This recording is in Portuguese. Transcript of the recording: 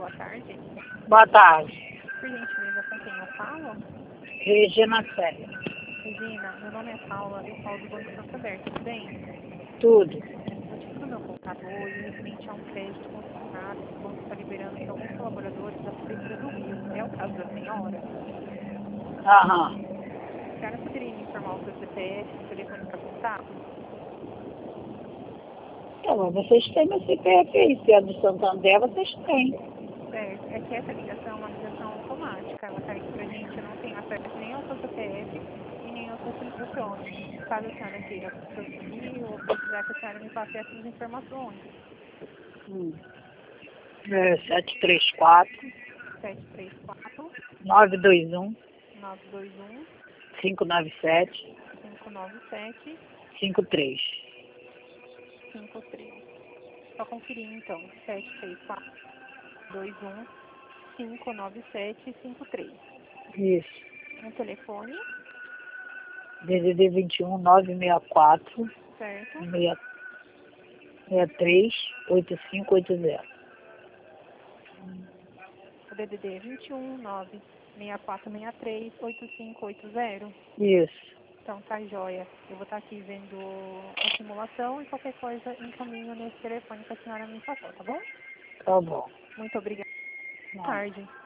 boa tarde. Boa tarde. Por gentileza, com quem eu falo? Regina Célia. Regina, meu nome é Paula, eu falo do Banco Santander, tudo bem? Tudo. Eu tive no meu computador hoje referente a um crédito consignado que o banco está liberando para alguns colaboradores da Prefeitura do Rio. É o caso da senhora? Aham. A senhora poderia me informar o seu CPF e o telefone para contato? Então, vocês têm meu CPF aí, se é do Santander, vocês têm. Certo, é que essa ligação é uma ligação automática, ela cai aqui pra gente, eu não tenho acesso nem ao seu CPF e nem ao seu telefone. Caso a senhora queira prosseguir ou precisar que a senhora me passe essas informações. É 734 734 921 921 597 597 53. 53. Só conferir então, 734 21 597 53. Isso. Um telefone, DDD 21 964 certo? 63 8580. O DDD 21 96463 8580. Isso. Então tá joia. Eu vou estar aqui vendo a simulação e qualquer coisa encaminho nesse telefone que a senhora me passou, tá bom? Tá bom. Muito obrigada. Boa Não. tarde.